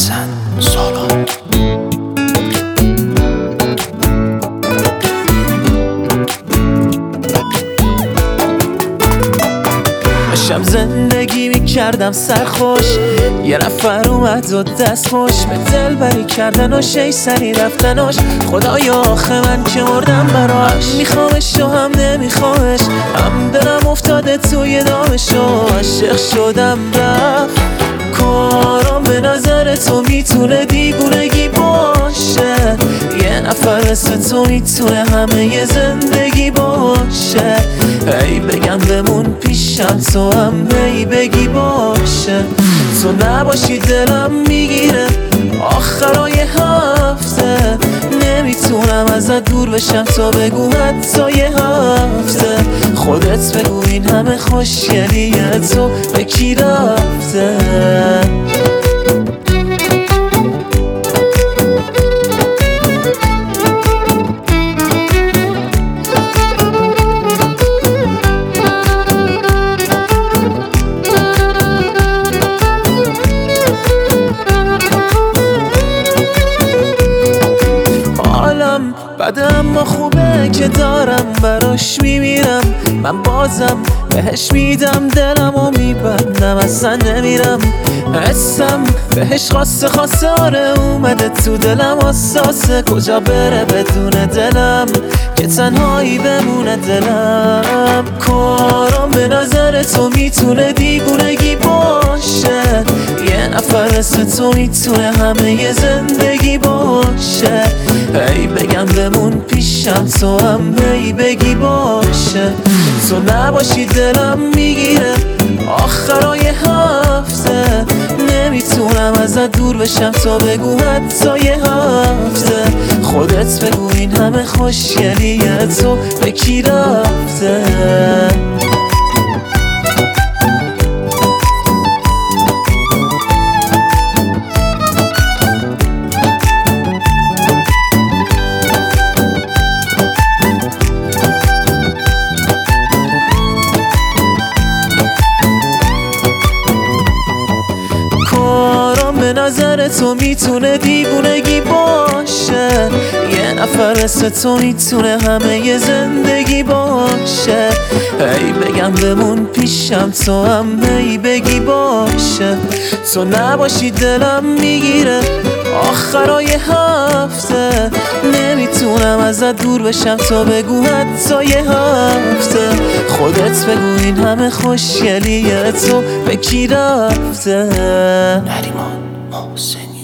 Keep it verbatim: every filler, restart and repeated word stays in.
حسن سالار. داشتم زندگی میکردم سرخوش، یه نفر اومد و دست خوش به دل بری کردناش، ای سری رفتناش. خدایا آخه من که مردم براش، میخوامش و هم نمیخوامش، هم دلم افتاده توی دامش و عاشق شدم رفت. کارم به نظر تو میتونه دیوونگی باشه، یه نفر مثل تو میتونه همه ی زندگی باشه. ای بگم بمون پیشم تو هم ای بگی باشه، تو نباشی دلم میگیره آخرای هفته. نمیتونم ازت دور بشم تا بگو حتی یه هفته. خودت بگو این همه خوشگلیه تو به کی رفته؟ بده اما خوبه که دارم براش میمیرم، من بازم بهش میدم دلم و میبندم اصلا نمیرم. حسم بهش خاصه خاصه آره اومده تو دلم حساسه، کجا بره بدون دلم که تنهایی بمونه دلم. کارم به نظر تو میتونه دیوونگی باشه، یه نفر مثل تو میتونه همه ی زندگی باشه. ای بگم بمون پیشم تو هم ای بگی باشه، تو نباشی دلم میگیره آخرای هفته. نمیتونم ازت دور بشم تا بگو حتی یه هفته. خودت بگو این همه خوشگلیه تو به کی رفته؟ به نظر تو میتونه دیوونگی باشه، یه نفر مثل تو میتونه همه ی زندگی باشه. ای بگم بمون پیشم تو هم ای بگی باشه، تو نباشی دلم میگیره آخرای هفته. نمیتونم ازت دور بشم تا بگو حتی یه هفته. خودت بگو این همه خوشگلیه تو به کی رفته؟ نریمان محسنی.